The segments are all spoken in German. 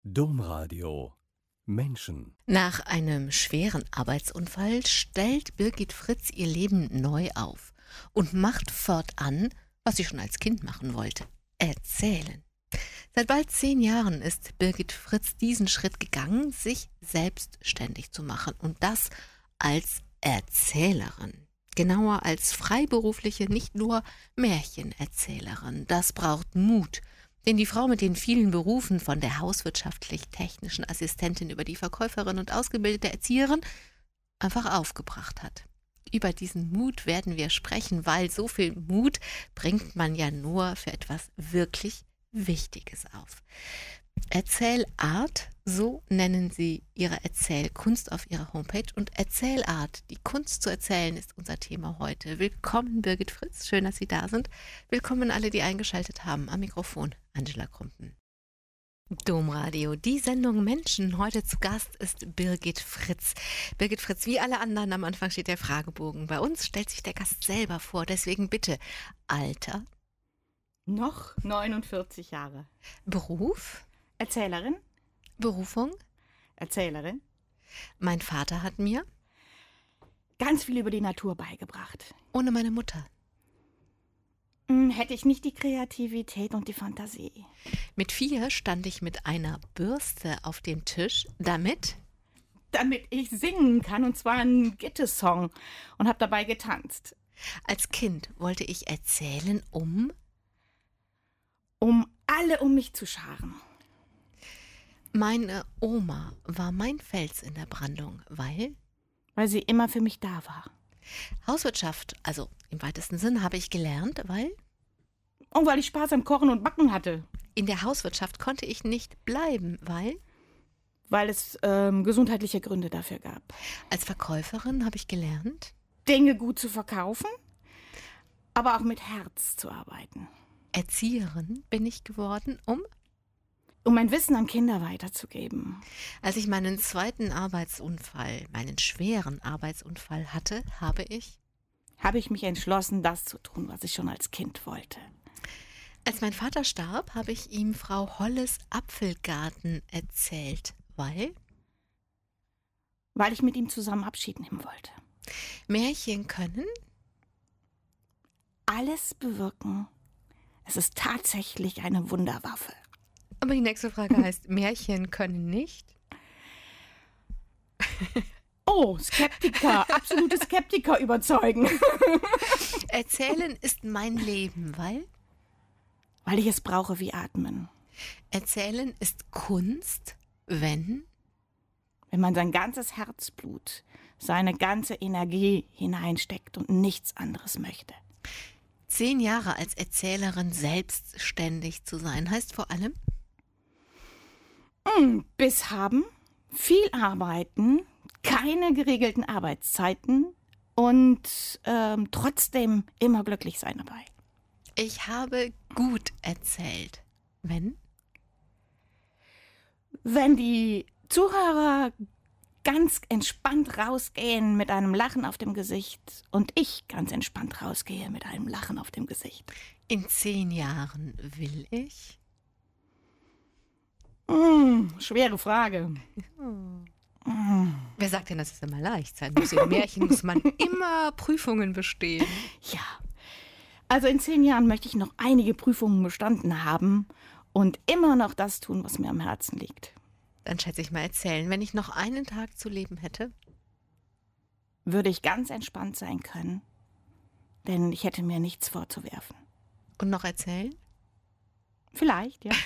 Domradio Menschen. Nach einem schweren Arbeitsunfall stellt Birgit Fritz ihr Leben neu auf und macht fortan, was sie schon als Kind machen wollte: erzählen. Seit bald 10 Jahren ist Birgit Fritz diesen Schritt gegangen, sich selbstständig zu machen, und das als Erzählerin. Genauer als freiberufliche, nicht nur Märchenerzählerin. Das braucht Mut, den die Frau mit den vielen Berufen, von der hauswirtschaftlich-technischen Assistentin über die Verkäuferin und ausgebildete Erzieherin, einfach aufgebracht hat. Über diesen Mut werden wir sprechen, weil so viel Mut bringt man ja nur für etwas wirklich Wichtiges auf. Erzählart, so nennen sie ihre Erzählkunst auf ihrer Homepage, und Erzählart, die Kunst zu erzählen, ist unser Thema heute. Willkommen, Birgit Fritz, schön, dass Sie da sind. Willkommen alle, die eingeschaltet haben. Am Mikrofon Angela Krumpen. Domradio, die Sendung Menschen. Heute zu Gast ist Birgit Fritz. Birgit Fritz, wie alle anderen, am Anfang steht der Fragebogen. Bei uns stellt sich der Gast selber vor, deswegen bitte Alter. Noch 49 Jahre. Beruf? Erzählerin. Berufung? Erzählerin. Mein Vater hat mir Ganz viel über die Natur beigebracht. ohne meine Mutter. Hätte ich nicht die Kreativität und die Fantasie. Mit 4 stand ich mit einer Bürste auf dem Tisch, damit Ich singen kann, und zwar einen Gitte-Song, und habe dabei getanzt. als Kind wollte ich erzählen, um Alle um mich zu scharen. meine Oma war mein Fels in der Brandung, weil Weil sie immer für mich da war. Hauswirtschaft, also im weitesten Sinn, habe ich gelernt, weil Und weil ich Spaß am Kochen und Backen hatte. in der Hauswirtschaft konnte ich nicht bleiben, weil Weil es gesundheitliche Gründe dafür gab. als Verkäuferin habe ich gelernt, Dinge gut zu verkaufen, aber auch mit Herz zu arbeiten. Erzieherin bin ich geworden, um Mein Wissen an Kinder weiterzugeben. als ich meinen zweiten Arbeitsunfall, meinen schweren Arbeitsunfall hatte, habe ich Mich entschlossen, das zu tun, was ich schon als Kind wollte. Als mein Vater starb, habe ich ihm Frau Holles Apfelgarten erzählt, weil Ich mit ihm zusammen Abschied nehmen wollte. Märchen können Alles bewirken. Es ist tatsächlich eine Wunderwaffe. Aber die nächste Frage heißt, Märchen können nicht. Oh, Skeptiker, absolute Skeptiker überzeugen. Erzählen ist mein Leben, weil Weil ich es brauche wie Atmen. Erzählen ist Kunst, wenn Wenn man sein ganzes Herzblut, seine ganze Energie hineinsteckt und nichts anderes möchte. 10 Jahre als Erzählerin selbstständig zu sein, heißt vor allem Biss haben, viel arbeiten, keine geregelten Arbeitszeiten und trotzdem immer glücklich sein dabei. ich habe gut erzählt, wenn Die Zuhörer ganz entspannt rausgehen mit einem Lachen auf dem Gesicht und ich ganz entspannt rausgehe mit einem Lachen auf dem Gesicht. in 10 Jahren will ich Schwere Frage. Wer sagt denn, dass es immer leicht sein muss? In Märchen muss man immer Prüfungen bestehen. Ja, also in 10 Jahren möchte ich noch einige Prüfungen bestanden haben und immer noch das tun, was mir am Herzen liegt. Dann schätze ich mal erzählen, wenn ich noch einen Tag zu leben hätte. Würde ich ganz entspannt sein können, denn ich hätte mir nichts vorzuwerfen. Und noch erzählen? Vielleicht, ja.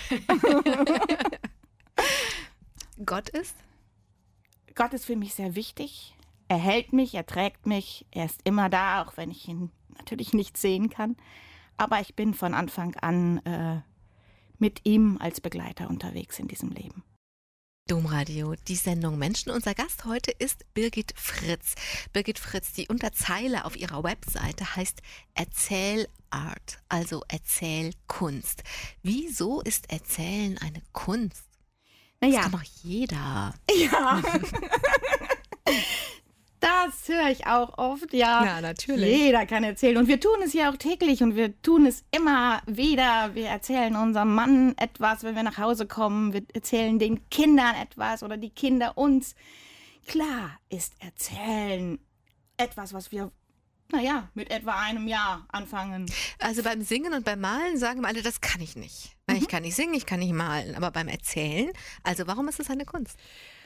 Gott ist? Gott ist für mich sehr wichtig. Er hält mich, er trägt mich, er ist immer da, auch wenn ich ihn natürlich nicht sehen kann. Aber ich bin von Anfang an mit ihm als Begleiter unterwegs in diesem Leben. Domradio, die Sendung Menschen. Unser Gast heute ist Birgit Fritz. Birgit Fritz, die Unterzeile auf ihrer Webseite heißt Erzählart, also Erzählkunst. Wieso ist Erzählen eine Kunst? Das Naja, kann doch jeder. ja. Das höre ich auch oft, ja. Ja, natürlich. Jeder kann erzählen. Und wir tun es ja auch täglich und wir tun es immer wieder. Wir erzählen unserem Mann etwas, wenn wir nach Hause kommen. Wir erzählen den Kindern etwas oder die Kinder uns. Klar ist Erzählen etwas, was wir, mit etwa einem Jahr anfangen. Also beim Singen und beim Malen sagen wir alle, das kann ich nicht. Ich kann nicht singen, ich kann nicht malen. Aber beim Erzählen, also warum ist es eine Kunst?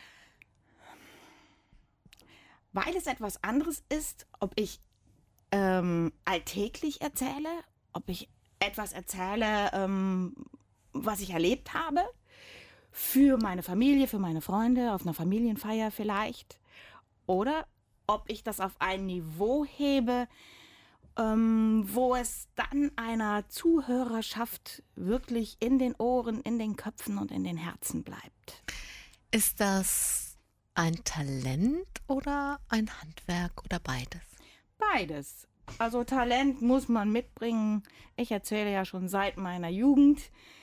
Weil es etwas anderes ist, ob ich alltäglich erzähle, ob ich etwas erzähle, was ich erlebt habe, für meine Familie, für meine Freunde, auf einer Familienfeier vielleicht, oder ob ich das auf ein Niveau hebe, wo es dann einer Zuhörerschaft wirklich in den Ohren, in den Köpfen und in den Herzen bleibt. Ist das ein Talent oder ein Handwerk oder beides? Beides. Also Talent muss man mitbringen. Ich erzähle ja schon seit meiner Jugend.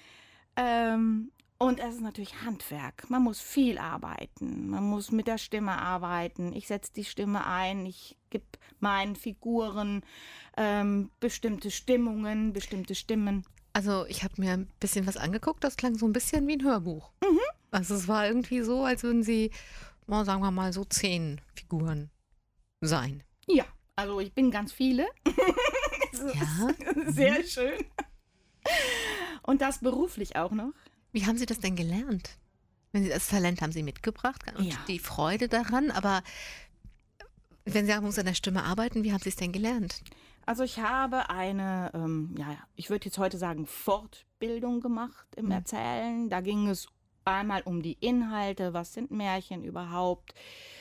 Und es ist natürlich Handwerk. Man muss viel arbeiten. Man muss mit der Stimme arbeiten. Ich setze die Stimme ein. Ich gebe meinen Figuren bestimmte Stimmungen, bestimmte Stimmen. Also ich habe mir ein bisschen was angeguckt. Das klang so ein bisschen wie ein Hörbuch. Also es war irgendwie so, als würden Sie, sagen wir mal, so 10 Figuren sein. Ja, also ich bin ganz viele. Ja. Sehr schön. Und das beruflich auch noch. Wie haben Sie das denn gelernt? Wenn Sie das Talent haben Sie mitgebracht und die Freude daran, aber wenn Sie sagen, man muss an der Stimme arbeiten, wie haben Sie es denn gelernt? Also ich habe eine, ich würde jetzt heute sagen, Fortbildung gemacht im Erzählen. Da ging es einmal um die Inhalte, was sind Märchen überhaupt,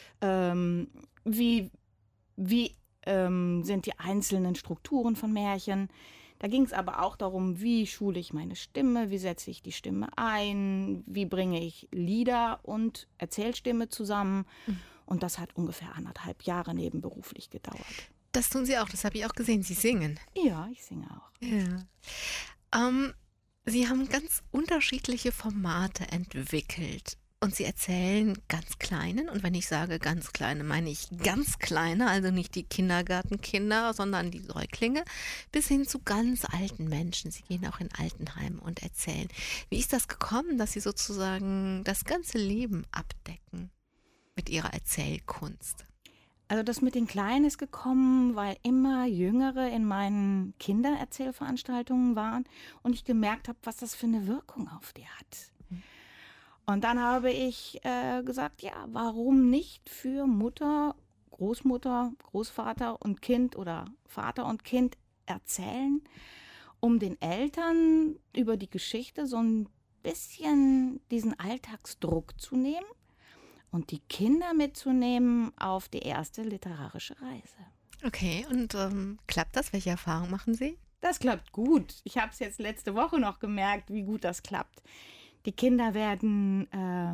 wie sind die einzelnen Strukturen von Märchen. Da ging es aber auch darum, wie schule ich meine Stimme, wie setze ich die Stimme ein, wie bringe ich Lieder und Erzählstimme zusammen. Und das hat ungefähr 1,5 Jahre nebenberuflich gedauert. Das tun Sie auch, das habe ich auch gesehen. Sie singen. Ja, ich singe auch. Ja. Sie haben ganz unterschiedliche Formate entwickelt. Und Sie erzählen ganz kleinen, und wenn ich sage ganz kleine, meine ich ganz kleine, also nicht die Kindergartenkinder, sondern die Säuglinge, bis hin zu ganz alten Menschen. Sie gehen auch in Altenheime und erzählen. Wie ist das gekommen, dass Sie sozusagen das ganze Leben abdecken mit Ihrer Erzählkunst? Also das mit den Kleinen ist gekommen, weil immer Jüngere in meinen Kindererzählveranstaltungen waren und ich gemerkt habe, was das für eine Wirkung auf die hat. Und dann habe ich gesagt, ja, warum nicht für Mutter, Großmutter, Großvater und Kind oder Vater und Kind erzählen, um den Eltern über die Geschichte so ein bisschen diesen Alltagsdruck zu nehmen und die Kinder mitzunehmen auf die erste literarische Reise. Okay, und klappt das? Welche Erfahrungen machen Sie? Das klappt gut. Ich habe es jetzt letzte Woche noch gemerkt, wie gut das klappt. Die Kinder werden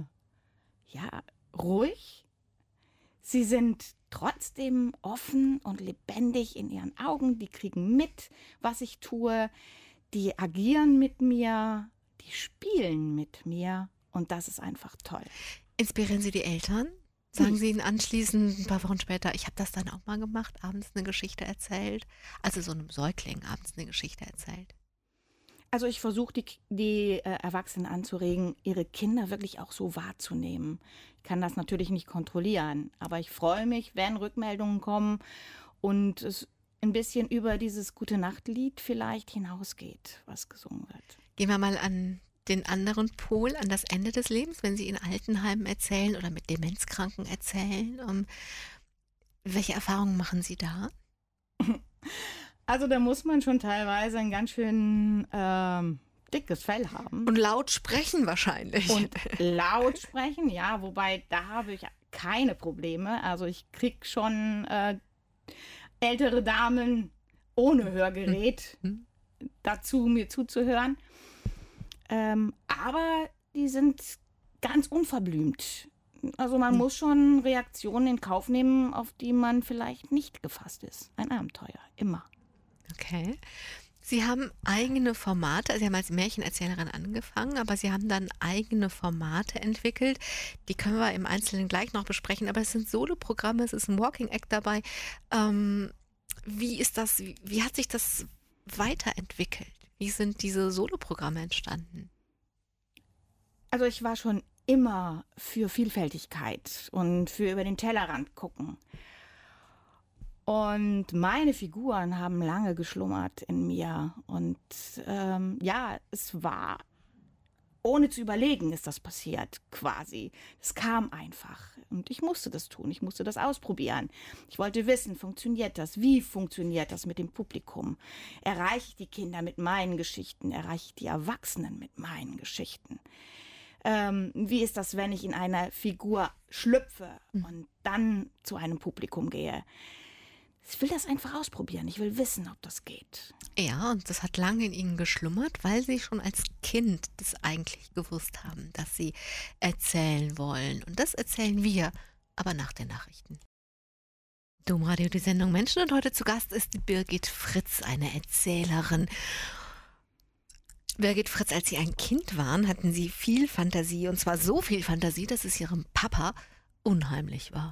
ruhig. Sie sind trotzdem offen und lebendig in ihren Augen. Die kriegen mit, was ich tue. Die agieren mit mir. Die spielen mit mir. Und das ist einfach toll. Inspirieren Sie die Eltern? Sagen Sie ihnen anschließend, ein paar Wochen später, ich habe das dann auch mal gemacht, abends eine Geschichte erzählt? Also so einem Säugling abends eine Geschichte erzählt. Also ich versuche die Erwachsenen anzuregen, ihre Kinder wirklich auch so wahrzunehmen. Ich kann das natürlich nicht kontrollieren, aber ich freue mich, wenn Rückmeldungen kommen und es ein bisschen über dieses Gute-Nacht-Lied vielleicht hinausgeht, was gesungen wird. Gehen wir mal an den anderen Pol, an das Ende des Lebens, wenn Sie in Altenheimen erzählen oder mit Demenzkranken erzählen. Welche Erfahrungen machen Sie da? Also da muss man schon teilweise ein ganz schön dickes Fell haben. Und laut sprechen wahrscheinlich. Und laut sprechen, ja, wobei da habe ich keine Probleme. Also ich kriege schon ältere Damen ohne Hörgerät dazu, mir zuzuhören. Aber die sind ganz unverblümt. Also man muss schon Reaktionen in Kauf nehmen, auf die man vielleicht nicht gefasst ist. Ein Abenteuer, immer. Okay. Sie haben eigene Formate, also Sie haben als Märchenerzählerin angefangen, aber Sie haben dann eigene Formate entwickelt. Die können wir im Einzelnen gleich noch besprechen, aber es sind Soloprogramme, es ist ein Walking Act dabei. Ähm, wie hat sich das weiterentwickelt? Wie sind diese Soloprogramme entstanden? Also ich war schon immer für Vielfältigkeit und für über den Tellerrand gucken. Und meine Figuren haben lange geschlummert in mir. Und ja, es war, ohne zu überlegen, ist das passiert, quasi. Es kam einfach. Und ich musste das tun, ich musste das ausprobieren. Ich wollte wissen, funktioniert das? Wie funktioniert das mit dem Publikum? Erreiche ich die Kinder mit meinen Geschichten? Erreiche ich die Erwachsenen mit meinen Geschichten? Wie ist das, wenn ich in einer Figur schlüpfe und dann zu einem Publikum gehe? Ich will das einfach ausprobieren. Ich will wissen, ob das geht. Ja, und das hat lange in Ihnen geschlummert, weil Sie schon als Kind das eigentlich gewusst haben, dass Sie erzählen wollen. Und das erzählen wir, aber nach den Nachrichten. Domradio, die Sendung Menschen, und heute zu Gast ist Birgit Fritz, eine Erzählerin. Birgit Fritz, als Sie ein Kind waren, hatten Sie viel Fantasie, und zwar so viel Fantasie, dass es Ihrem Papa unheimlich war.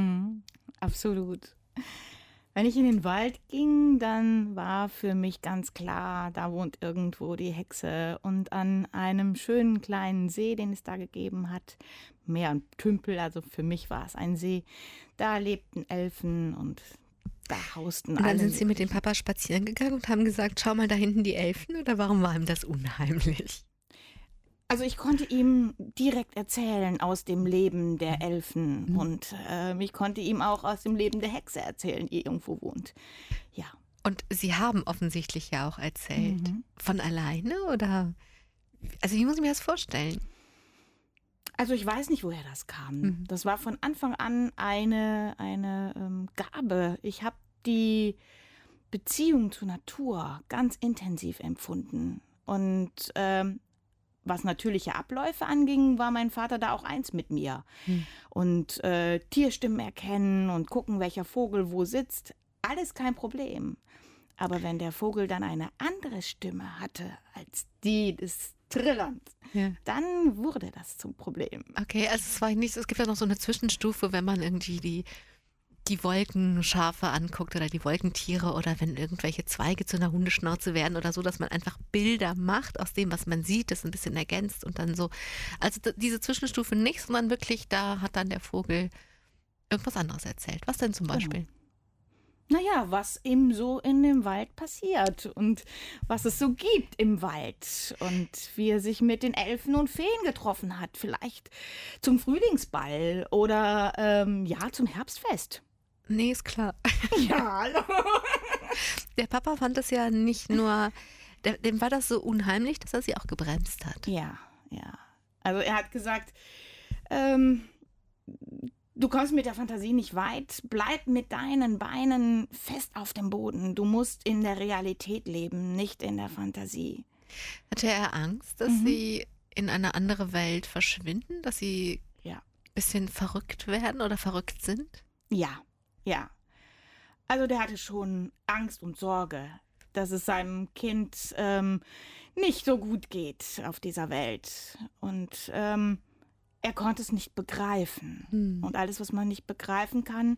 Absolut. Wenn ich in den Wald ging, dann war für mich ganz klar, da wohnt irgendwo die Hexe. Und an einem schönen kleinen See, den es da gegeben hat, Meer und Tümpel, also für mich war es ein See, da lebten Elfen und da hausten alle. Und dann sind Sie mit dem Papa spazieren gegangen und haben gesagt, schau mal da hinten die Elfen, oder warum war ihm das unheimlich? Also ich konnte ihm direkt erzählen aus dem Leben der Elfen und ich konnte ihm auch aus dem Leben der Hexe erzählen, die irgendwo wohnt. Ja. Und Sie haben offensichtlich ja auch erzählt. Von alleine, oder? Also wie muss ich mir das vorstellen? Also ich weiß nicht, woher das kam. Das war von Anfang an eine Gabe. Ich habe die Beziehung zur Natur ganz intensiv empfunden. Und was natürliche Abläufe anging, war mein Vater da auch eins mit mir. Und Tierstimmen erkennen und gucken, welcher Vogel wo sitzt, alles kein Problem. Aber wenn der Vogel dann eine andere Stimme hatte als die des Trillerns, dann wurde das zum Problem. Okay, also es gibt ja noch so eine Zwischenstufe, wenn man irgendwie die Wolkenschafe anguckt oder die Wolkentiere, oder wenn irgendwelche Zweige zu einer Hundeschnauze werden oder so, dass man einfach Bilder macht aus dem, was man sieht, das ein bisschen ergänzt und dann so. Also diese Zwischenstufe nicht, sondern wirklich, da hat dann der Vogel irgendwas anderes erzählt. Was denn zum Beispiel? Naja, was eben so in dem Wald passiert und was es so gibt im Wald und wie er sich mit den Elfen und Feen getroffen hat, vielleicht zum Frühlingsball oder zum Herbstfest. Nee, ist klar. Ja, hallo. Der Papa fand das ja nicht nur, dem war das so unheimlich, dass er sie auch gebremst hat. Ja. Also er hat gesagt, du kommst mit der Fantasie nicht weit. Bleib mit deinen Beinen fest auf dem Boden. Du musst in der Realität leben, nicht in der Fantasie. Hatte er Angst, dass sie in eine andere Welt verschwinden? Dass sie ein bisschen verrückt werden oder verrückt sind? Ja. Also der hatte schon Angst und Sorge, dass es seinem Kind nicht so gut geht auf dieser Welt. Und er konnte es nicht begreifen. Und alles, was man nicht begreifen kann,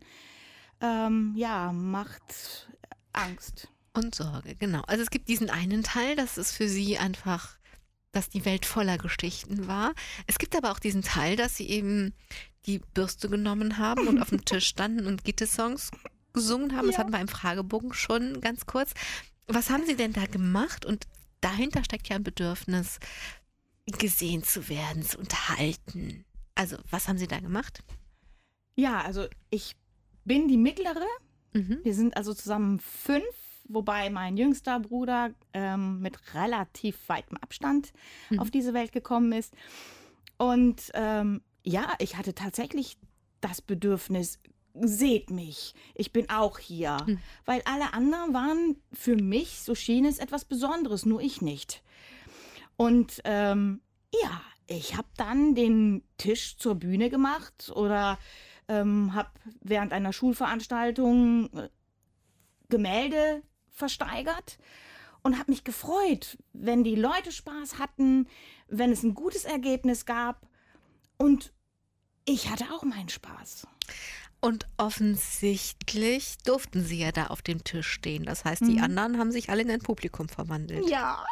macht Angst. Und Sorge, genau. Also es gibt diesen einen Teil, das ist für sie einfach, dass die Welt voller Geschichten war. Es gibt aber auch diesen Teil, dass sie eben die Bürste genommen haben und auf dem Tisch standen und Gitte-Songs gesungen haben. Das hatten wir im Fragebogen schon ganz kurz. Was haben Sie denn da gemacht? Und dahinter steckt ja ein Bedürfnis, gesehen zu werden, zu unterhalten. Also, was haben Sie da gemacht? Ja, also ich bin die Mittlere. Wir sind also zusammen 5, wobei mein jüngster Bruder mit relativ weitem Abstand auf diese Welt gekommen ist. Und ich hatte tatsächlich das Bedürfnis, seht mich, ich bin auch hier. Weil alle anderen waren für mich, so schien es, etwas Besonderes, nur ich nicht. Und ich habe dann den Tisch zur Bühne gemacht oder habe während einer Schulveranstaltung Gemälde versteigert. und habe mich gefreut, wenn die Leute Spaß hatten, wenn es ein gutes Ergebnis gab. Und ich hatte auch meinen Spaß. Und offensichtlich durften Sie ja da auf dem Tisch stehen. Das heißt, die Mhm. anderen haben sich alle in ein Publikum verwandelt. Ja.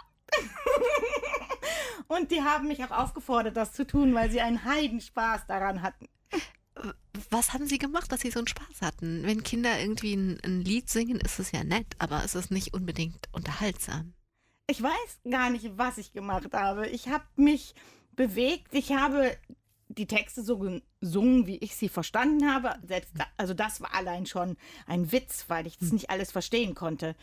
Und die haben mich auch aufgefordert, das zu tun, weil sie einen Heidenspaß daran hatten. Was haben Sie gemacht, dass Sie so einen Spaß hatten? Wenn Kinder irgendwie ein Lied singen, ist es ja nett, aber es ist nicht unbedingt unterhaltsam. Ich weiß gar nicht, was ich gemacht habe. Ich habe mich bewegt. Ich habe die Texte so gesungen, wie ich sie verstanden habe. Selbst also das war allein schon ein Witz, weil ich das nicht alles verstehen konnte.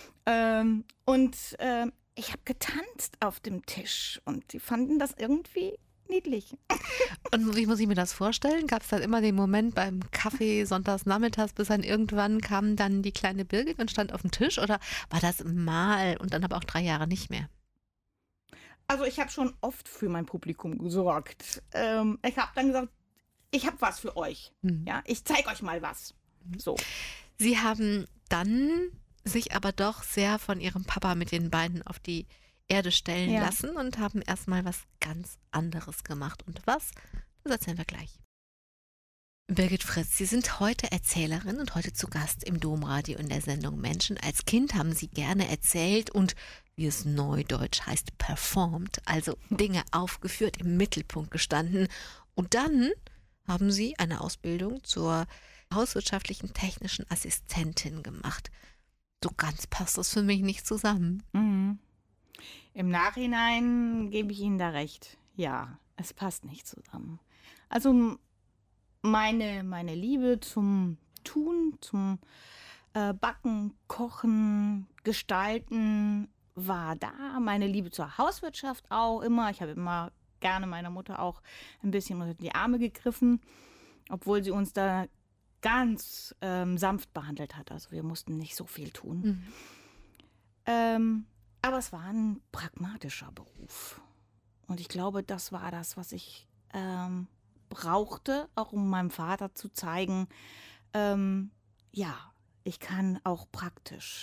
Ich habe getanzt auf dem Tisch und die fanden das irgendwie niedlich. Und wie muss ich mir das vorstellen? Gab es dann immer den Moment beim Kaffee sonntags nachmittags, bis dann irgendwann kam dann die kleine Birgit und stand auf dem Tisch? Oder war das mal und dann aber auch 3 Jahre nicht mehr? Also ich habe schon oft für mein Publikum gesorgt. Ich habe dann gesagt, ich habe was für euch. Ja, ich zeige euch mal was. So. Sie haben dann sich aber doch sehr von Ihrem Papa mit den Beinen auf die Erde stellen lassen und haben erstmal was ganz anderes gemacht. Und was? Das erzählen wir gleich. Birgit Fritz, Sie sind heute Erzählerin und heute zu Gast im Domradio in der Sendung Menschen. Als Kind haben Sie gerne erzählt und, wie es neudeutsch heißt, performt, also Dinge aufgeführt, im Mittelpunkt gestanden. Und dann haben Sie eine Ausbildung zur hauswirtschaftlichen technischen Assistentin gemacht. So ganz passt das für mich nicht zusammen. Mhm. Im Nachhinein gebe ich Ihnen da recht. Ja, es passt nicht zusammen. Also meine Liebe zum Tun, zum Backen, Kochen, Gestalten war da. Meine Liebe zur Hauswirtschaft auch immer. Ich habe immer gerne meiner Mutter auch ein bisschen unter die Arme gegriffen, obwohl sie uns da ganz sanft behandelt hat. Also wir mussten nicht so viel tun. Aber es war ein pragmatischer Beruf. Und ich glaube, das war das, was ich brauchte, auch um meinem Vater zu zeigen, ja, ich kann auch praktisch.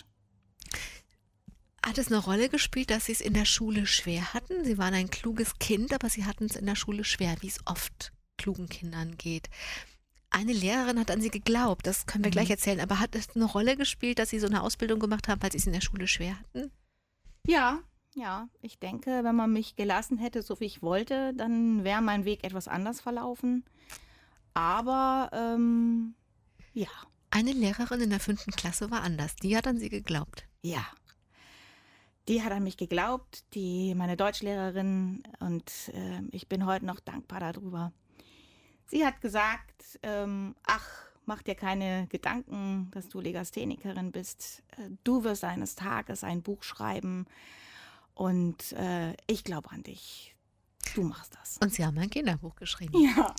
Hat es eine Rolle gespielt, dass Sie es in der Schule schwer hatten? Sie waren ein kluges Kind, aber Sie hatten es in der Schule schwer, wie es oft klugen Kindern geht. Eine Lehrerin hat an Sie geglaubt, das können wir gleich erzählen, aber hat es eine Rolle gespielt, dass Sie so eine Ausbildung gemacht haben, weil Sie es in der Schule schwer hatten? Ja, ich denke, wenn man mich gelassen hätte, so wie ich wollte, dann wäre mein Weg etwas anders verlaufen. Aber, ja. Eine Lehrerin in der 5. Klasse war anders, die hat an Sie geglaubt. Ja. Die hat an mich geglaubt, meine Deutschlehrerin, und ich bin heute noch dankbar darüber. Sie hat gesagt, ach, mach dir keine Gedanken, dass du Legasthenikerin bist. Du wirst eines Tages ein Buch schreiben und ich glaube an dich. Du machst das. Und Sie haben ein Kinderbuch geschrieben. Ja,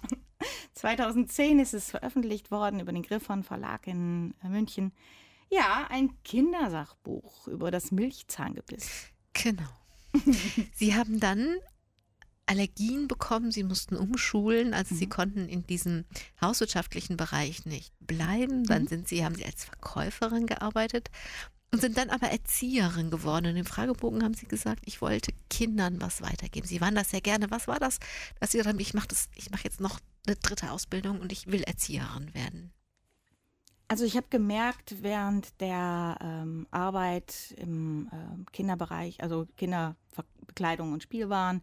2010 ist es veröffentlicht worden über den Griffon Verlag in München. Ja, ein Kindersachbuch über das Milchzahngebiss. Genau. Sie haben dann Allergien bekommen, Sie mussten umschulen, also Sie konnten in diesem hauswirtschaftlichen Bereich nicht bleiben. Dann haben Sie als Verkäuferin gearbeitet und sind dann aber Erzieherin geworden. Und im Fragebogen haben Sie gesagt, ich wollte Kindern was weitergeben. Sie waren das sehr gerne. Was war das, dass Sie gesagt haben, ich mache jetzt noch eine 3. Ausbildung und ich will Erzieherin werden? Also ich habe gemerkt, während der Arbeit im Kinderbereich, also Kinderbekleidung und Spielwaren,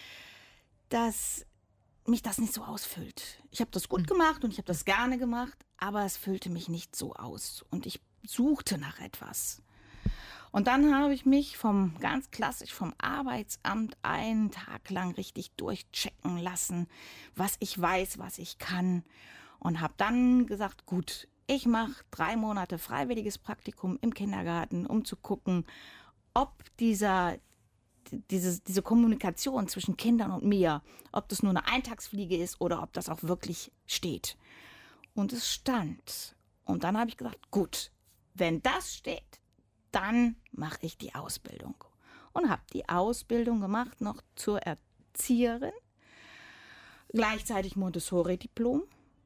dass mich das nicht so ausfüllt. Ich habe das gut gemacht und ich habe das gerne gemacht, aber es füllte mich nicht so aus. Und ich suchte nach etwas. Und dann habe ich mich ganz klassisch vom Arbeitsamt einen Tag lang richtig durchchecken lassen, was ich weiß, was ich kann. Und habe dann gesagt, gut, ich mache 3 Monate freiwilliges Praktikum im Kindergarten, um zu gucken, ob diese Kommunikation zwischen Kindern und mir, ob das nur eine Eintagsfliege ist oder ob das auch wirklich steht. Und es stand. Und dann habe ich gesagt, gut, wenn das steht, dann mache ich die Ausbildung. Und habe die Ausbildung gemacht, noch zur Erzieherin, gleichzeitig Montessori-Diplom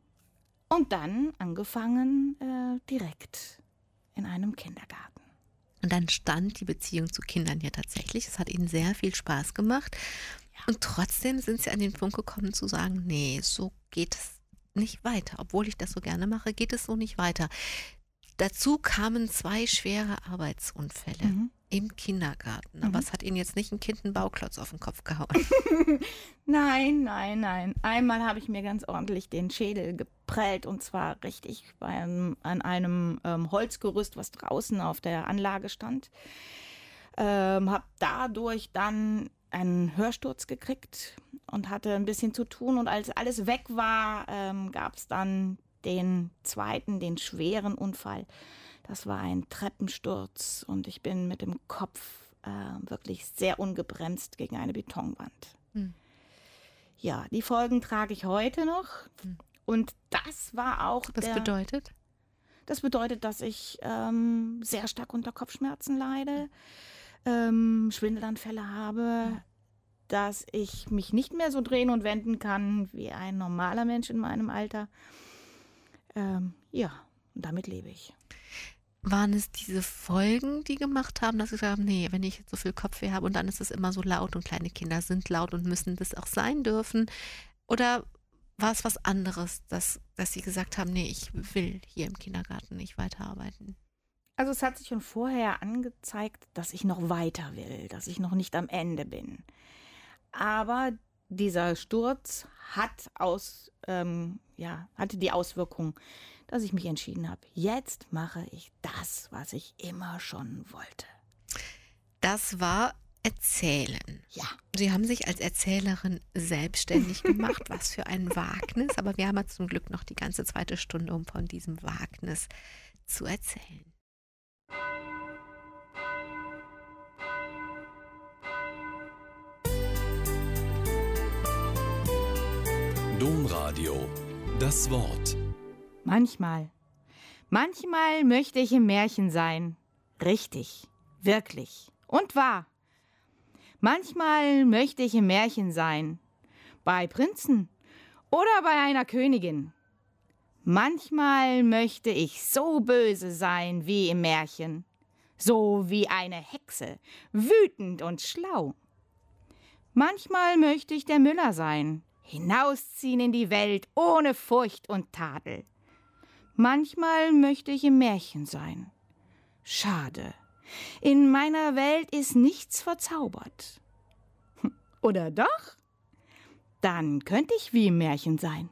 und dann angefangen direkt in einem Kindergarten. Und dann stand die Beziehung zu Kindern ja tatsächlich. Es hat ihnen sehr viel Spaß gemacht. Und trotzdem sind sie an den Punkt gekommen zu sagen, nee, so geht es nicht weiter. Obwohl ich das so gerne mache, geht es so nicht weiter. Dazu kamen 2 schwere Arbeitsunfälle im Kindergarten. Aber es hat ihnen jetzt nicht ein Kind einen Bauklotz auf den Kopf gehauen. Nein, nein, nein. Einmal habe ich mir ganz ordentlich den Schädel geprellt und zwar richtig an einem Holzgerüst, was draußen auf der Anlage stand. Habe dadurch dann einen Hörsturz gekriegt und hatte ein bisschen zu tun. Und als alles weg war, gab es dann den zweiten, den schweren Unfall. Das war ein Treppensturz und ich bin mit dem Kopf wirklich sehr ungebremst gegen eine Betonwand. Ja, die Folgen trage ich heute noch. Und das war auch Was bedeutet? Das bedeutet, dass ich sehr stark unter Kopfschmerzen leide, Schwindelanfälle habe, dass ich mich nicht mehr so drehen und wenden kann wie ein normaler Mensch in meinem Alter. Ja, und damit lebe ich. Waren es diese Folgen, die gemacht haben, dass sie gesagt haben, nee, wenn ich jetzt so viel Kopfweh habe und dann ist es immer so laut und kleine Kinder sind laut und müssen das auch sein dürfen? Oder war es was anderes, dass sie gesagt haben, nee, ich will hier im Kindergarten nicht weiterarbeiten? Also es hat sich schon vorher angezeigt, dass ich noch weiter will, dass ich noch nicht am Ende bin. Aber dieser Sturz hatte die Auswirkung, dass ich mich entschieden habe, jetzt mache ich das, was ich immer schon wollte. Das war Erzählen. Ja. Sie haben sich als Erzählerin selbstständig gemacht. Was für ein Wagnis. Aber wir haben ja zum Glück noch die ganze 2. Stunde, um von diesem Wagnis zu erzählen. Domradio. Das Wort. Manchmal möchte ich im Märchen sein. Richtig, wirklich und wahr. Manchmal möchte ich im Märchen sein. Bei Prinzen oder bei einer Königin. Manchmal möchte ich so böse sein wie im Märchen. So wie eine Hexe, wütend und schlau. Manchmal möchte ich der Müller sein. Hinausziehen in die Welt ohne Furcht und Tadel. Manchmal möchte ich im Märchen sein. Schade, in meiner Welt ist nichts verzaubert. Oder doch? Dann könnte ich wie im Märchen sein.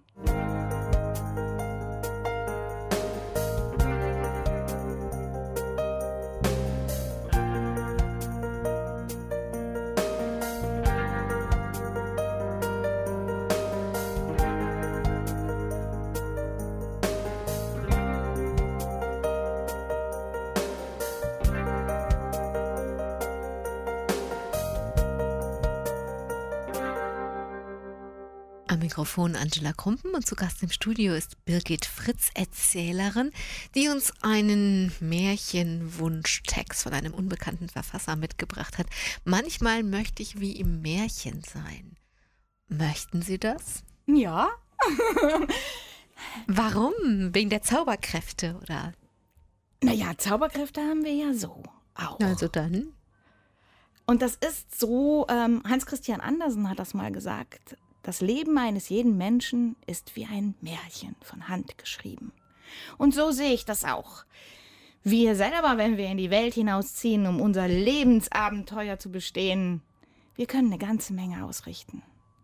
Am Mikrofon Angela Krumpen und zu Gast im Studio ist Birgit Fritz, Erzählerin, die uns einen Märchenwunschtext von einem unbekannten Verfasser mitgebracht hat. Manchmal möchte ich wie im Märchen sein. Möchten Sie das? Ja. Warum? Wegen der Zauberkräfte, oder? Naja, Zauberkräfte haben wir ja so auch. Also dann? Und das ist so, Hans Christian Andersen hat das mal gesagt, das Leben eines jeden Menschen ist wie ein Märchen von Hand geschrieben. Und so sehe ich das auch. Wir selber, wenn wir in die Welt hinausziehen, um unser Lebensabenteuer zu bestehen, wir können eine ganze Menge ausrichten.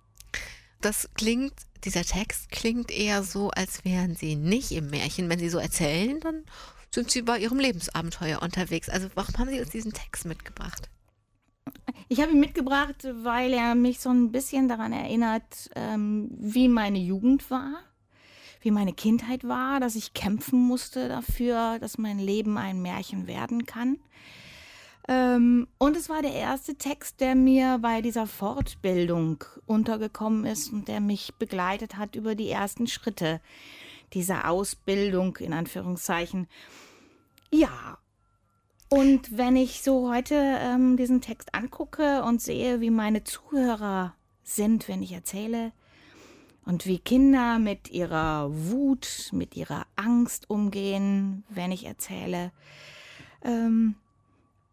Dieser Text klingt eher so, als wären Sie nicht im Märchen. Wenn Sie so erzählen, dann sind Sie bei Ihrem Lebensabenteuer unterwegs. Also warum haben Sie uns diesen Text mitgebracht? Ich habe ihn mitgebracht, weil er mich so ein bisschen daran erinnert, wie meine Jugend war, wie meine Kindheit war, dass ich kämpfen musste dafür, dass mein Leben ein Märchen werden kann. Und es war der erste Text, der mir bei dieser Fortbildung untergekommen ist und der mich begleitet hat über die ersten Schritte dieser Ausbildung, in Anführungszeichen. Ja. Und wenn ich so heute diesen Text angucke und sehe, wie meine Zuhörer sind, wenn ich erzähle, und wie Kinder mit ihrer Wut, mit ihrer Angst umgehen, wenn ich erzähle,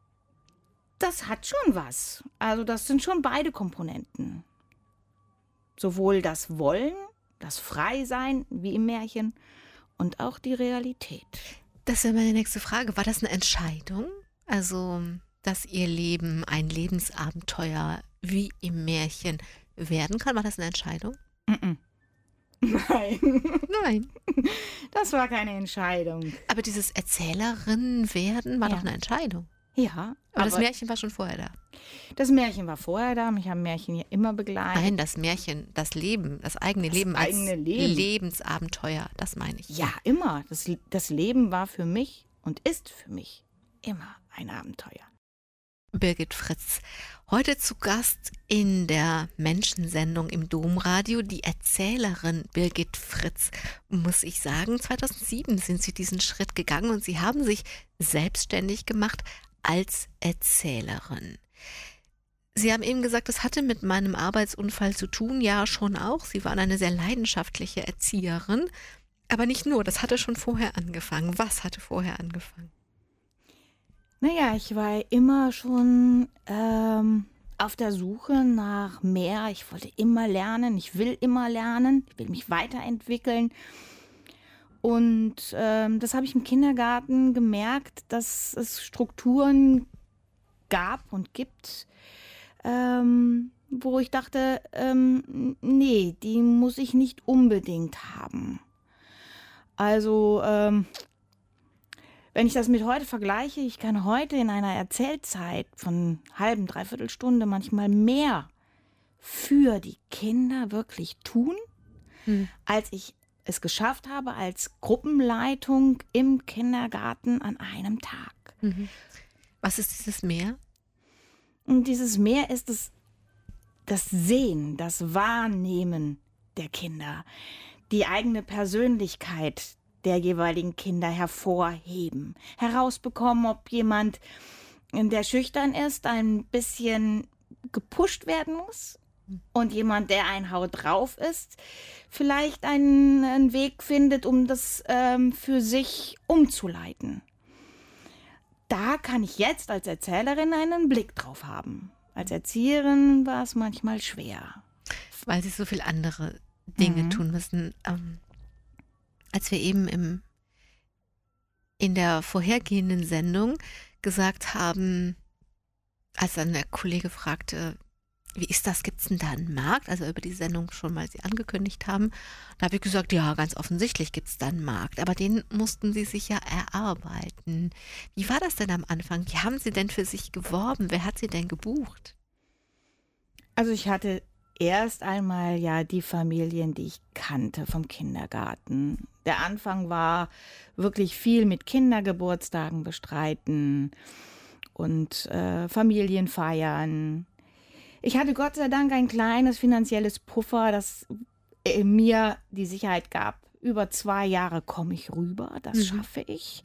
Das hat schon was. Also das sind schon beide Komponenten. Sowohl das Wollen, das Freisein, wie im Märchen, und auch die Realität. Das wäre meine nächste Frage. War das eine Entscheidung? Also, dass Ihr Leben ein Lebensabenteuer wie im Märchen werden kann? War das eine Entscheidung? Mm-mm. Nein, Nein. das war keine Entscheidung. Aber dieses Erzählerin werden war Ja. doch eine Entscheidung. Ja, Aber das Märchen war schon vorher da. das Märchen war vorher da. Mich haben Märchen ja immer begleitet. Nein, das Märchen, das Leben, das eigene Leben eigene als Leben. Lebensabenteuer, das meine ich. Ja, immer. Das Leben war für mich und ist für mich immer ein Abenteuer. Birgit Fritz. Heute zu Gast in der Menschensendung im Domradio, die Erzählerin Birgit Fritz. Muss ich sagen, 2007 sind Sie diesen Schritt gegangen und Sie haben sich selbstständig gemacht als Erzählerin. Sie haben eben gesagt, das hatte mit meinem Arbeitsunfall zu tun, ja schon auch. Sie waren eine sehr leidenschaftliche Erzieherin, aber nicht nur, das hatte schon vorher angefangen. Was hatte vorher angefangen? Naja, ich war immer schon auf der Suche nach mehr. Ich wollte immer lernen, ich will immer lernen, ich will mich weiterentwickeln. Und das habe ich im Kindergarten gemerkt, dass es Strukturen gab und gibt, wo ich dachte, nee, die muss ich nicht unbedingt haben. Also, wenn ich das mit heute vergleiche, ich kann heute in einer Erzählzeit von halben, dreiviertel Stunde manchmal mehr für die Kinder wirklich tun, als ich es geschafft habe als Gruppenleitung im Kindergarten an einem Tag. Was ist dieses Meer? Und dieses Mehr ist das Sehen, das Wahrnehmen der Kinder, die eigene Persönlichkeit der jeweiligen Kinder hervorheben, herausbekommen, ob jemand, der schüchtern ist, ein bisschen gepusht werden muss und jemand, der ein Hau drauf ist, vielleicht einen Weg findet, um das für sich umzuleiten. Da kann ich jetzt als Erzählerin einen Blick drauf haben. Als Erzieherin war es manchmal schwer. Weil Sie so viel andere Dinge tun müssen. Als wir eben in der vorhergehenden Sendung gesagt haben, als dann der Kollege fragte, wie ist das, gibt es denn da einen Markt? Also über die Sendung schon mal Sie angekündigt haben. Da habe ich gesagt, ja, ganz offensichtlich gibt es da einen Markt. Aber den mussten Sie sich ja erarbeiten. Wie war das denn am Anfang? Wie haben Sie denn für sich geworben? Wer hat Sie denn gebucht? Also ich hatte erst einmal ja die Familien, die ich kannte vom Kindergarten. Der Anfang war wirklich viel mit Kindergeburtstagen bestreiten und Familienfeiern. Ich hatte Gott sei Dank ein kleines finanzielles Puffer, das mir die Sicherheit gab. Über 2 Jahre komme ich rüber, das schaffe ich.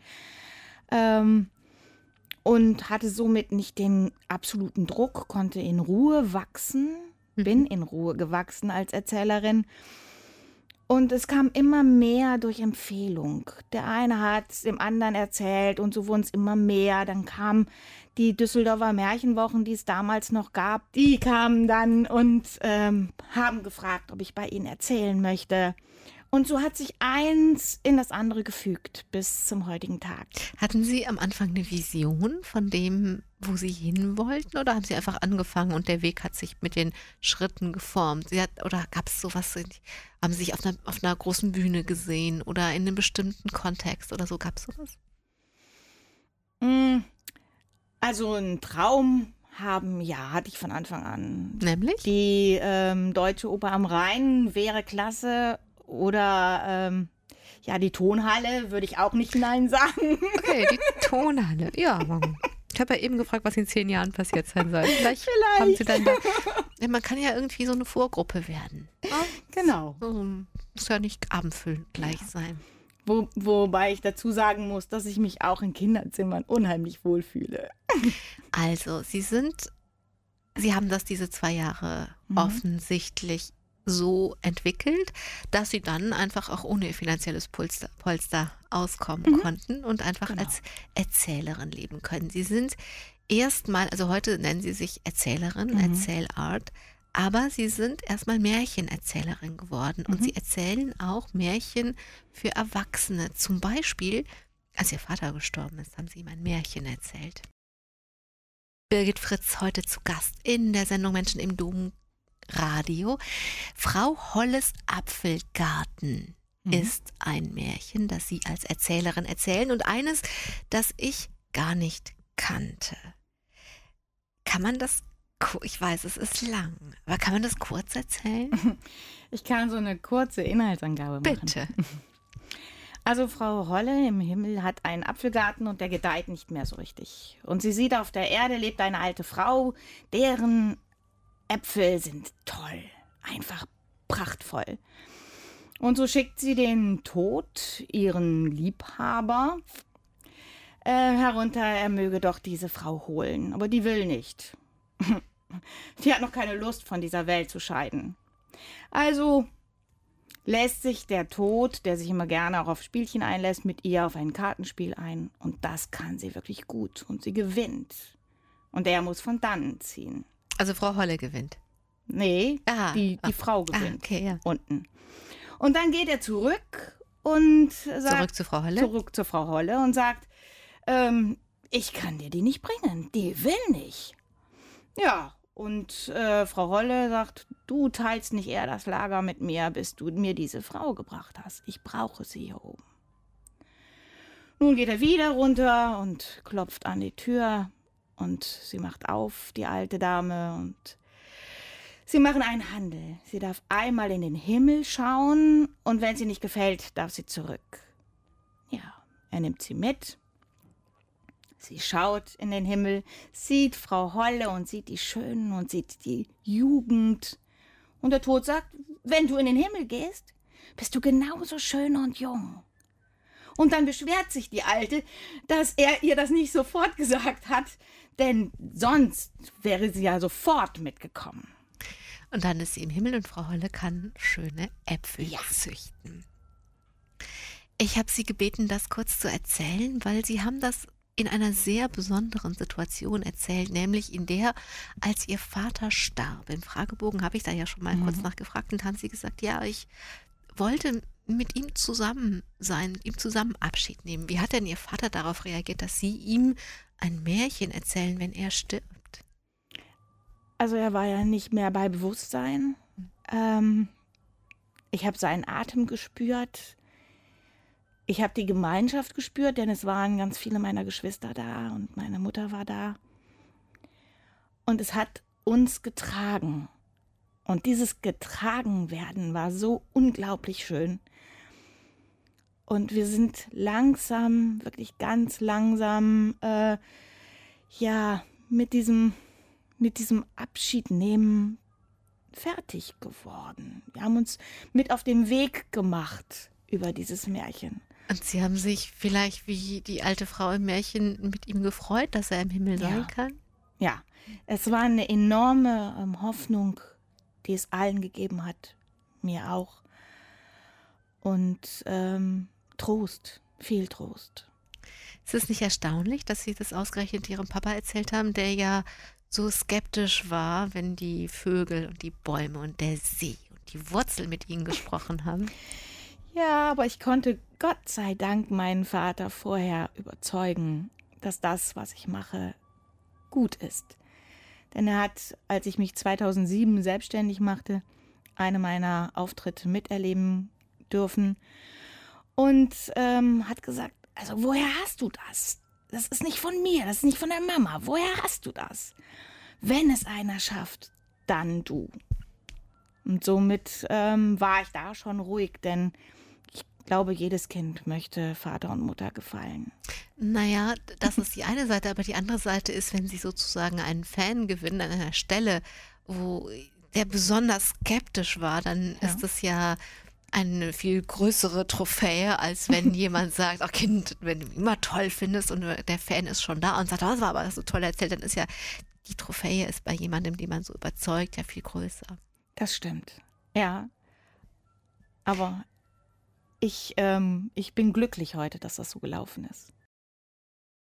Und hatte somit nicht den absoluten Druck, konnte in Ruhe wachsen, bin in Ruhe gewachsen als Erzählerin. Und es kam immer mehr durch Empfehlung. Der eine hat es dem anderen erzählt und so wurden es immer mehr. Dann kamen die Düsseldorfer Märchenwochen, die es damals noch gab. Die kamen dann und haben gefragt, ob ich bei ihnen erzählen möchte. Und so hat sich eins in das andere gefügt bis zum heutigen Tag. Hatten Sie am Anfang eine Vision von dem, wo Sie hin wollten? Oder haben Sie einfach angefangen und der Weg hat sich mit den Schritten geformt? Oder gab es sowas, haben Sie sich auf einer großen Bühne gesehen oder in einem bestimmten Kontext oder so? Gab es sowas? Also einen Traum hatte ich von Anfang an. Nämlich? Die Deutsche Oper am Rhein wäre klasse. Oder die Tonhalle würde ich auch nicht Nein sagen. Okay, die Tonhalle. Ja, ich habe ja eben gefragt, was in 10 Jahren passiert sein soll. Vielleicht haben Sie dann da. Ja, man kann ja irgendwie so eine Vorgruppe werden. Genau. Muss ja nicht abendfüllend gleich sein. Wobei ich dazu sagen muss, dass ich mich auch in Kinderzimmern unheimlich wohlfühle. Also, Sie haben das diese 2 Jahre offensichtlich so entwickelt, dass Sie dann einfach auch ohne ihr finanzielles Polster auskommen konnten und einfach als Erzählerin leben können. Sie sind erstmal, also heute nennen Sie sich Erzählerin, Mhm. Erzählart, aber Sie sind erstmal Märchenerzählerin geworden und Mhm. Sie erzählen auch Märchen für Erwachsene. Zum Beispiel, als Ihr Vater gestorben ist, haben Sie ihm ein Märchen erzählt. Birgit Fritz heute zu Gast in der Sendung Menschen im Dom Radio. Frau Holles Apfelgarten Mhm. ist ein Märchen, das Sie als Erzählerin erzählen und eines, das ich gar nicht kannte. Kann man das, ich weiß, es ist lang, aber kann man das kurz erzählen? Ich kann so eine kurze Inhaltsangabe machen. Bitte. Also Frau Holle im Himmel hat einen Apfelgarten und der gedeiht nicht mehr so richtig. Und sie sieht, auf der Erde lebt eine alte Frau, deren Äpfel sind toll, einfach prachtvoll. Und so schickt sie den Tod, ihren Liebhaber, herunter, er möge doch diese Frau holen. Aber die will nicht. Die hat noch keine Lust, von dieser Welt zu scheiden. Also lässt sich der Tod, der sich immer gerne auch auf Spielchen einlässt, mit ihr auf ein Kartenspiel ein. Und das kann sie wirklich gut. Und sie gewinnt. Und er muss von dannen ziehen. Also Frau Holle gewinnt. Nee, Ah, die Frau gewinnt. okay, ja. Unten. Und dann geht er zurück und sagt, Zurück zu Frau Holle. zurück zu Frau Holle und sagt, ich kann dir die nicht bringen. Die will nicht. Ja, und Frau Holle sagt, du teilst nicht eher das Lager mit mir, bis du mir diese Frau gebracht hast. Ich brauche sie hier oben. Nun geht er wieder runter und klopft an die Tür und sie macht auf, die alte Dame, und sie machen einen Handel. Sie darf einmal in den Himmel schauen und wenn sie nicht gefällt, darf sie zurück. Ja, er nimmt sie mit. Sie schaut in den Himmel, sieht Frau Holle und sieht die Schönen und sieht die Jugend. Und der Tod sagt, wenn du in den Himmel gehst, bist du genauso schön und jung. Und dann beschwert sich die Alte, dass er ihr das nicht sofort gesagt hat, denn sonst wäre sie ja sofort mitgekommen. Und dann ist sie im Himmel und Frau Holle kann schöne Äpfel Ja. züchten. Ich habe Sie gebeten, das kurz zu erzählen, weil Sie haben das in einer sehr besonderen Situation erzählt, nämlich in der, als Ihr Vater starb. Im Fragebogen habe ich da ja schon mal kurz nachgefragt und haben Sie gesagt, ja, ich wollte mit ihm zusammen sein, mit ihm zusammen Abschied nehmen. Wie hat denn Ihr Vater darauf reagiert, dass Sie ihm ein Märchen erzählen, wenn er stirbt? Also er war ja nicht mehr bei Bewusstsein. Ich habe seinen Atem gespürt. Ich habe die Gemeinschaft gespürt, denn es waren ganz viele meiner Geschwister da und meine Mutter war da. Und es hat uns getragen. Und dieses Getragenwerden war so unglaublich schön. Und wir sind langsam, wirklich ganz langsam, mit diesem Abschiednehmen fertig geworden. Wir haben uns mit auf den Weg gemacht über dieses Märchen. Und Sie haben sich vielleicht wie die alte Frau im Märchen mit ihm gefreut, dass er im Himmel Ja. sein kann? Ja, es war eine enorme Hoffnung, die es allen gegeben hat, mir auch. Und Trost, viel Trost. Ist es nicht erstaunlich, dass Sie das ausgerechnet Ihrem Papa erzählt haben, der ja so skeptisch war, wenn die Vögel und die Bäume und der See und die Wurzel mit Ihnen gesprochen haben? Ja, aber ich konnte Gott sei Dank meinen Vater vorher überzeugen, dass das, was ich mache, gut ist. Denn er hat, als ich mich 2007 selbstständig machte, eine meiner Auftritte miterleben dürfen und hat gesagt, also woher hast du das? Das ist nicht von mir, das ist nicht von der Mama. Woher hast du das? Wenn es einer schafft, dann du. Und somit war ich da schon ruhig, denn ich glaube, jedes Kind möchte Vater und Mutter gefallen. Naja, das ist die eine Seite, aber die andere Seite ist, wenn Sie sozusagen einen Fan gewinnen an einer Stelle, wo der besonders skeptisch war, dann Ja. ist es ja eine viel größere Trophäe, als wenn jemand sagt, oh Kind, wenn du ihn immer toll findest und der Fan ist schon da und sagt, oh, das war aber so toll erzählt, dann ist ja die Trophäe ist bei jemandem, den man so überzeugt, ja viel größer. Das stimmt. Ja. Aber ich bin glücklich heute, dass das so gelaufen ist.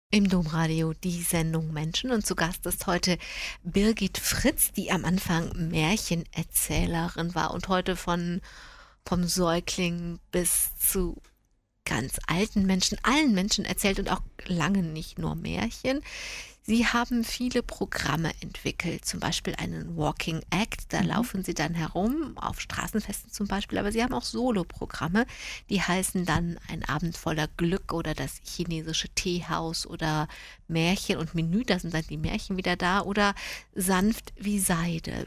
Im Domradio die Sendung Menschen und zu Gast ist heute Birgit Fritz, die am Anfang Märchenerzählerin war und heute vom Säugling bis zu ganz alten Menschen, allen Menschen erzählt und auch lange nicht nur Märchen. Sie haben viele Programme entwickelt, zum Beispiel einen Walking Act, da laufen Sie dann herum, auf Straßenfesten zum Beispiel, aber Sie haben auch Soloprogramme, die heißen dann Ein Abend voller Glück oder das chinesische Teehaus oder Märchen und Menü, da sind dann die Märchen wieder da oder Sanft wie Seide.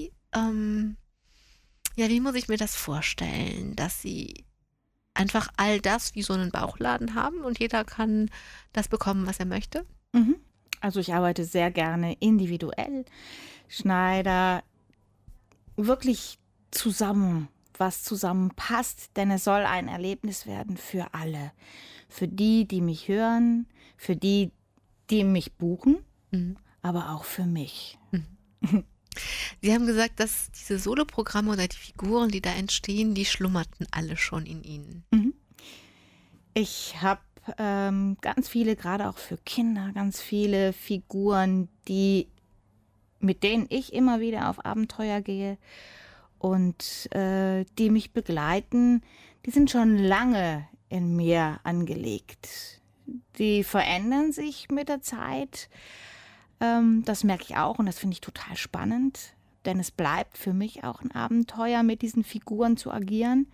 Wie muss ich mir das vorstellen, dass Sie einfach all das wie so einen Bauchladen haben und jeder kann das bekommen, was er möchte? Mhm. Also ich arbeite sehr gerne individuell, schneide wirklich zusammen, was zusammenpasst, denn es soll ein Erlebnis werden für alle. Für die, die mich hören, für die, die mich buchen, aber auch für mich. Sie haben gesagt, dass diese Soloprogramme oder die Figuren, die da entstehen, die schlummerten alle schon in Ihnen. Ich habe ganz viele, gerade auch für Kinder, ganz viele Figuren, mit denen ich immer wieder auf Abenteuer gehe und die mich begleiten, die sind schon lange in mir angelegt. Die verändern sich mit der Zeit. Das merke ich auch und das finde ich total spannend, denn es bleibt für mich auch ein Abenteuer, mit diesen Figuren zu agieren.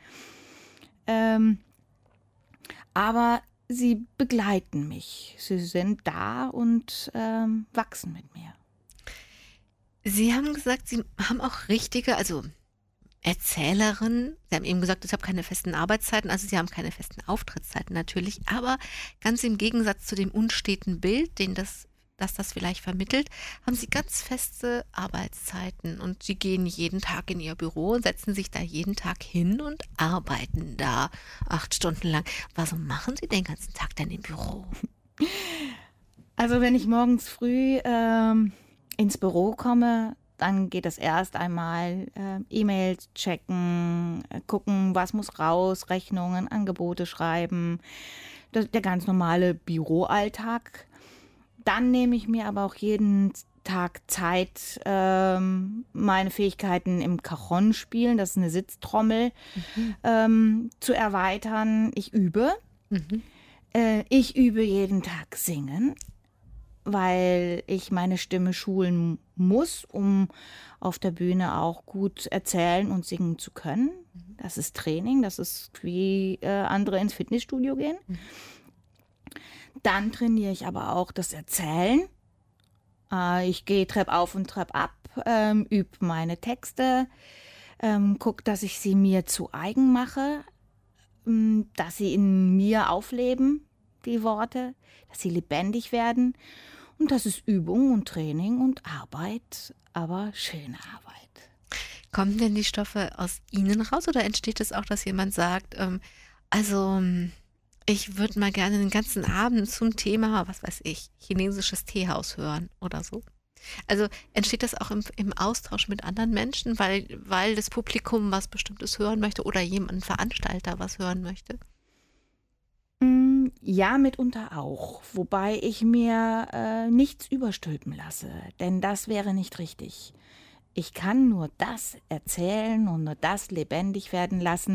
Aber sie begleiten mich. Sie sind da und wachsen mit mir. Sie haben gesagt, Sie haben auch richtige, also Erzählerin. Sie haben eben gesagt, ich habe keine festen Arbeitszeiten, also Sie haben keine festen Auftrittszeiten natürlich, aber ganz im Gegensatz zu dem unsteten Bild, dass das vielleicht vermittelt, haben Sie ganz feste Arbeitszeiten und Sie gehen jeden Tag in Ihr Büro und setzen sich da jeden Tag hin und arbeiten da 8 Stunden lang. Was machen Sie den ganzen Tag denn im Büro? Also wenn ich morgens früh ins Büro komme, dann geht es erst einmal E-Mails checken, gucken, was muss raus, Rechnungen, Angebote schreiben, der ganz normale Büroalltag. Dann nehme ich mir aber auch jeden Tag Zeit, meine Fähigkeiten im Cajon spielen, das ist eine Sitztrommel, zu erweitern. Ich übe. Ich übe jeden Tag singen, weil ich meine Stimme schulen muss, um auf der Bühne auch gut erzählen und singen zu können. Das ist Training, das ist wie andere ins Fitnessstudio gehen. Dann trainiere ich aber auch das Erzählen. Ich gehe Trepp auf und Trepp ab, übe meine Texte, gucke, dass ich sie mir zu eigen mache, dass sie in mir aufleben, die Worte, dass sie lebendig werden. Und das ist Übung und Training und Arbeit, aber schöne Arbeit. Kommen denn die Stoffe aus Ihnen raus oder entsteht es auch, dass jemand sagt, ich würde mal gerne den ganzen Abend zum Thema, was weiß ich, chinesisches Teehaus hören oder so? Also entsteht das auch im Austausch mit anderen Menschen, weil das Publikum was Bestimmtes hören möchte oder ein Veranstalter was hören möchte? Ja, mitunter auch, wobei ich mir nichts überstülpen lasse, denn das wäre nicht richtig. Ich kann nur das erzählen und nur das lebendig werden lassen,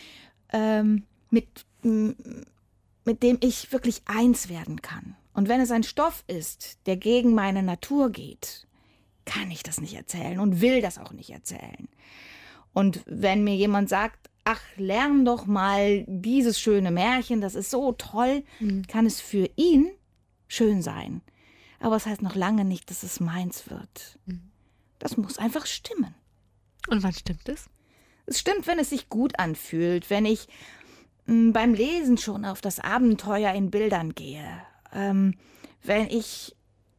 mit dem ich wirklich eins werden kann. Und wenn es ein Stoff ist, der gegen meine Natur geht, kann ich das nicht erzählen und will das auch nicht erzählen. Und wenn mir jemand sagt, ach, lern doch mal dieses schöne Märchen, das ist so toll, kann es für ihn schön sein. Aber es heißt noch lange nicht, dass es meins wird. Das muss einfach stimmen. Und wann stimmt es? Es stimmt, wenn es sich gut anfühlt, wenn ich beim Lesen schon auf das Abenteuer in Bildern gehe, wenn ich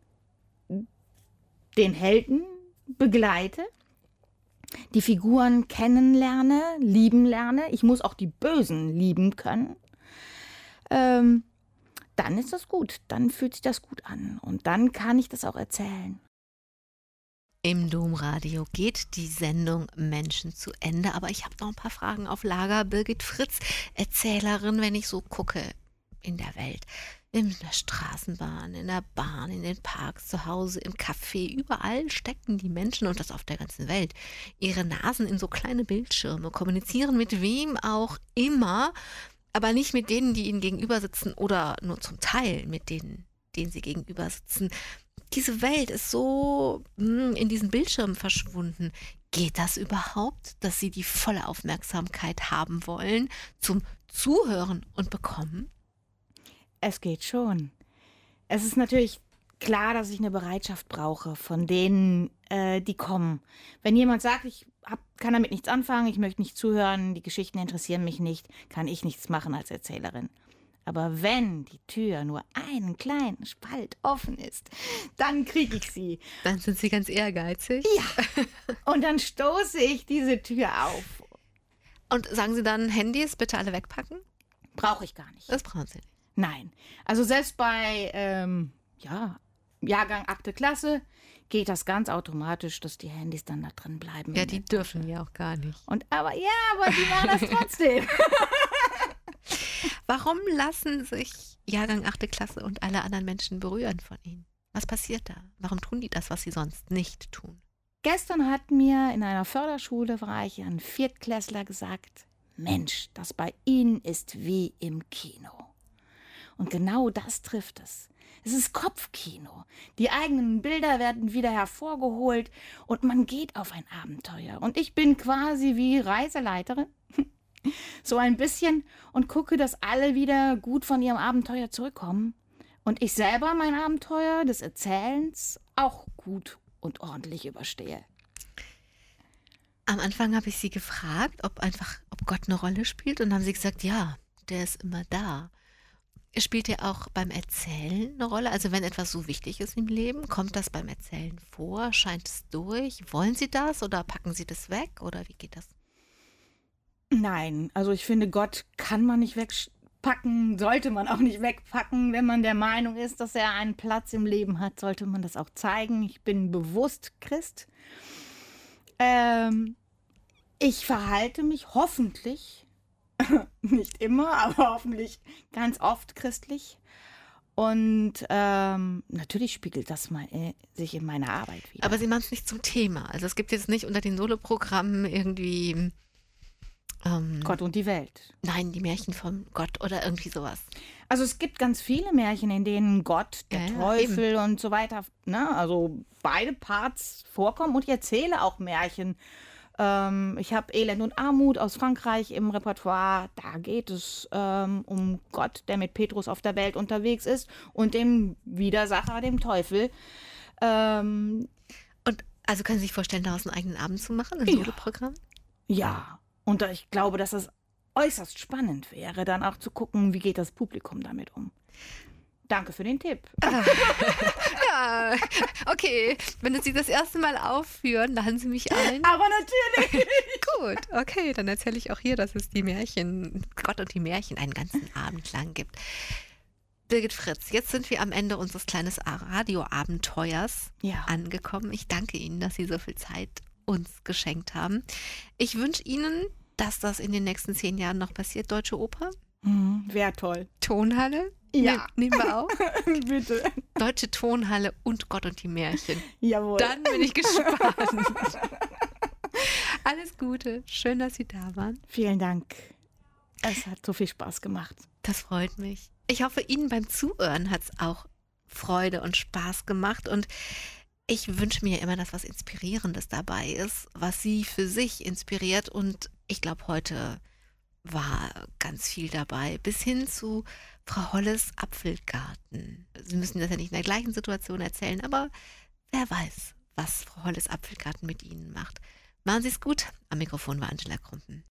den Helden begleite, die Figuren kennenlerne, lieben lerne, ich muss auch die Bösen lieben können, dann ist das gut, dann fühlt sich das gut an und dann kann ich das auch erzählen. Im Domradio geht die Sendung Menschen zu Ende, aber ich habe noch ein paar Fragen auf Lager. Birgit Fritz, Erzählerin, wenn ich so gucke in der Welt. In der Straßenbahn, in der Bahn, in den Parks, zu Hause, im Café, überall stecken die Menschen, und das auf der ganzen Welt, ihre Nasen in so kleine Bildschirme, kommunizieren mit wem auch immer, aber nicht mit denen, die ihnen gegenüber sitzen oder nur zum Teil mit denen, denen sie gegenüber sitzen. Diese Welt ist so in diesen Bildschirmen verschwunden. Geht das überhaupt, dass sie die volle Aufmerksamkeit haben wollen zum Zuhören und bekommen? Es geht schon. Es ist natürlich klar, dass ich eine Bereitschaft brauche von denen, die kommen. Wenn jemand sagt, kann damit nichts anfangen, ich möchte nicht zuhören, die Geschichten interessieren mich nicht, kann ich nichts machen als Erzählerin. Aber wenn die Tür nur einen kleinen Spalt offen ist, dann kriege ich sie. Dann sind sie ganz ehrgeizig. Ja, und dann stoße ich diese Tür auf. Und sagen Sie dann, Handys bitte alle wegpacken? Brauche ich gar nicht. Das brauchen Sie nicht. Nein. Also selbst bei Jahrgang 8. Klasse geht das ganz automatisch, dass die Handys dann da drin bleiben. Ja, die dürfen ja auch gar nicht. Aber die machen das trotzdem. Warum lassen sich Jahrgang 8. Klasse und alle anderen Menschen berühren von Ihnen? Was passiert da? Warum tun die das, was sie sonst nicht tun? Gestern hat mir in einer Förderschule, war ich, ein Viertklässler gesagt, Mensch, das bei Ihnen ist wie im Kino. Und genau das trifft es. Es ist Kopfkino. Die eigenen Bilder werden wieder hervorgeholt und man geht auf ein Abenteuer. Und ich bin quasi wie Reiseleiterin, so ein bisschen, und gucke, dass alle wieder gut von ihrem Abenteuer zurückkommen. Und ich selber mein Abenteuer des Erzählens auch gut und ordentlich überstehe. Am Anfang habe ich Sie gefragt, ob Gott eine Rolle spielt, und haben Sie gesagt, ja, der ist immer da. Spielt er auch beim Erzählen eine Rolle? Also wenn etwas so wichtig ist im Leben, kommt das beim Erzählen vor? Scheint es durch? Wollen Sie das oder packen Sie das weg? Oder wie geht das? Nein, also ich finde, Gott kann man nicht wegpacken, sollte man auch nicht wegpacken. Wenn man der Meinung ist, dass er einen Platz im Leben hat, sollte man das auch zeigen. Ich bin bewusst Christ. Ich verhalte mich hoffentlich, nicht immer, aber hoffentlich ganz oft christlich. Und natürlich spiegelt das sich in meiner Arbeit wieder. Aber Sie machen es nicht zum Thema. Also es gibt jetzt nicht unter den Soloprogrammen irgendwie Gott und die Welt. Nein, die Märchen von Gott oder irgendwie sowas. Also es gibt ganz viele Märchen, in denen Gott, der Teufel und so weiter, ne, also beide Parts vorkommen, und ich erzähle auch Märchen. Ich habe Elend und Armut aus Frankreich im Repertoire. Da geht es um Gott, der mit Petrus auf der Welt unterwegs ist, und dem Widersacher, dem Teufel. Und also können Sie sich vorstellen, daraus einen eigenen Abend zu machen, ein Soloprogramm? Ja, und ich glaube, dass es äußerst spannend wäre, dann auch zu gucken, wie geht das Publikum damit um. Danke für den Tipp. Ja, okay. Wenn Sie das erste Mal aufführen, laden Sie mich ein. Aber natürlich. Gut, okay, dann erzähle ich auch hier, dass es die Märchen, Gott und die Märchen, einen ganzen Abend lang gibt. Birgit Fritz, jetzt sind wir am Ende unseres kleinen Radioabenteuers angekommen. Ich danke Ihnen, dass Sie so viel Zeit uns geschenkt haben. Ich wünsche Ihnen, dass das in den nächsten 10 Jahren noch passiert. Deutsche Oper? Wäre toll. Tonhalle? Ja. Nehmen wir auf? Bitte. Deutsche Tonhalle und Gott und die Märchen. Jawohl. Dann bin ich gespannt. Alles Gute. Schön, dass Sie da waren. Vielen Dank. Es hat so viel Spaß gemacht. Das freut mich. Ich hoffe, Ihnen beim Zuhören hat es auch Freude und Spaß gemacht. Und ich wünsche mir immer, dass was Inspirierendes dabei ist, was Sie für sich inspiriert. Und ich glaube, heute war ganz viel dabei, bis hin zu Frau Holles Apfelgarten. Sie müssen das ja nicht in der gleichen Situation erzählen, aber wer weiß, was Frau Holles Apfelgarten mit Ihnen macht. Machen Sie es gut. Am Mikrofon war Angela Krumpen.